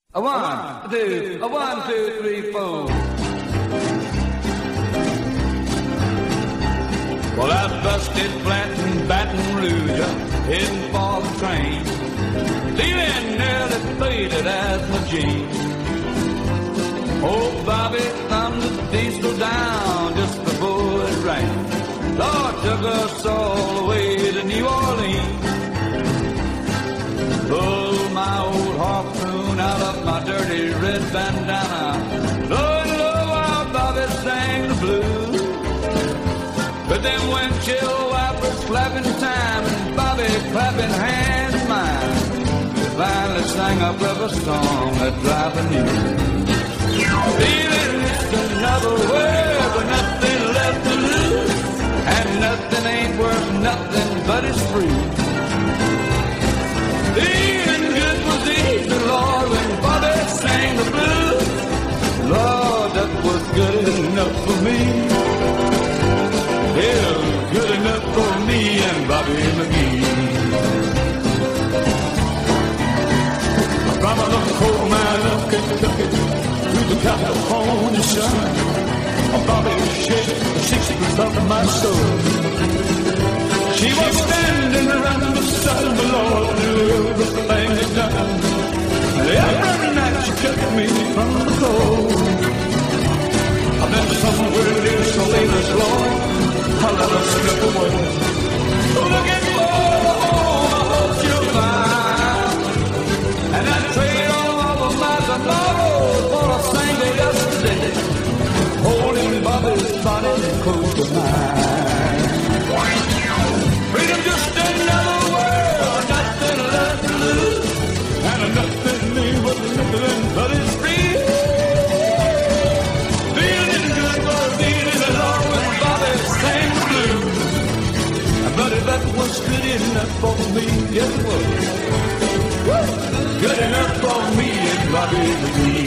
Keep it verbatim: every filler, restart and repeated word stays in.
A one, two, a one, two, three, four. Well, I busted flat in Baton Rouge, heading for the train, leaving nearly faded as my jeans. Oh, Bobby thumbed the diesel down just before it rained. Lord took us all the way to New Orleans. Pulled my old harpoon out of my dirty red bandana. Lord, Lord, while Bobby sang the blues. But then windshield wipers clapping time and Bobby clapping hands mine, we finally sang a clever song that driving you. Feeling it's another world with nothing left to lose, and nothing ain't worth nothing but it's free. Feeling good was easy, Lord, when Bobby sang the blues. Lord, that was good enough for me. Yeah, good enough for me and Bobby McGee. From a little coal mine of Kentucky to the California sun, Bobby shed the sixties of my soul. She was standing around the side of the Lord, knew everything had done. Every night she kept me from the cold. I've been somewhere near Salinas, Lord, I let her slip away. Looking for the home I hope you'll find, and I trade all of my tomorrows for a Sunday yesterday, holding Bobby's body close to mine. Freedom just another world, nothing left to lose, and nothing leave but nothing but it's free. Feeling good was feeling along with Bobby sang the blues. But if that was good enough for me, yes it was. Good enough for me and Bobby McGee.